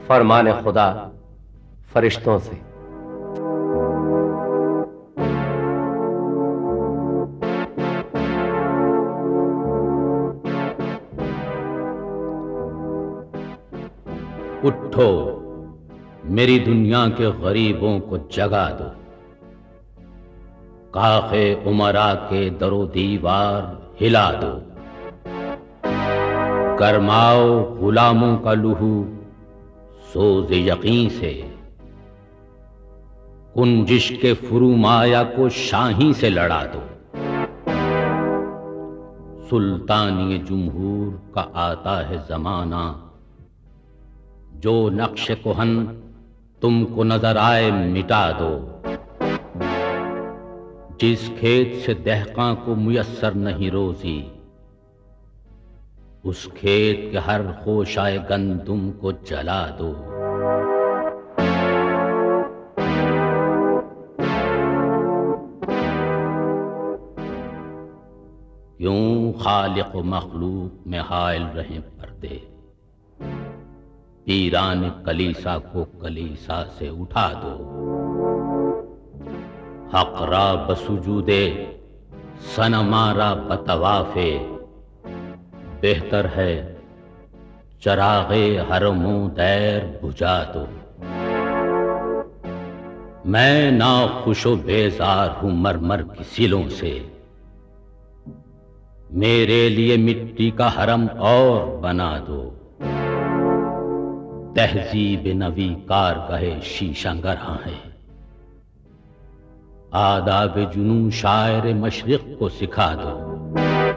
फरमाने खुदा फरिश्तों से। उठो, मेरी दुनिया के गरीबों को जगा दो। काखे उमरा के दरो दीवार हिला दो। गरमाओ गुलामों का लहू सोज़ यकीन से। कुंजिश के फुरुमाया को शाही से लड़ा दो। सुल्तानी जुमहूर का आता है जमाना, जो नक्श कोहन तुमको नजर आए मिटा दो। जिस खेत से दहकां को मुयस्सर नहीं रोजी, उस खेत के हर खोशाए गंदुम को जला दो। क्यों खालिक व मखलूक में हायल रहें पर्दे। पीरान कलीसा को कलीसा से उठा दो। हक़रा बसुजूदे सनमारा बतवाफे। बेहतर है चरागे हरमो दैर बुझा दो। मैं नाखुशो बेजार हूं मरमर की सिलों से। मेरे लिए मिट्टी का हरम और बना दो। तहजीब नवी कारगहे शीशंगरहा है। आदाब जुनून शायर मशरिक को सिखा दो।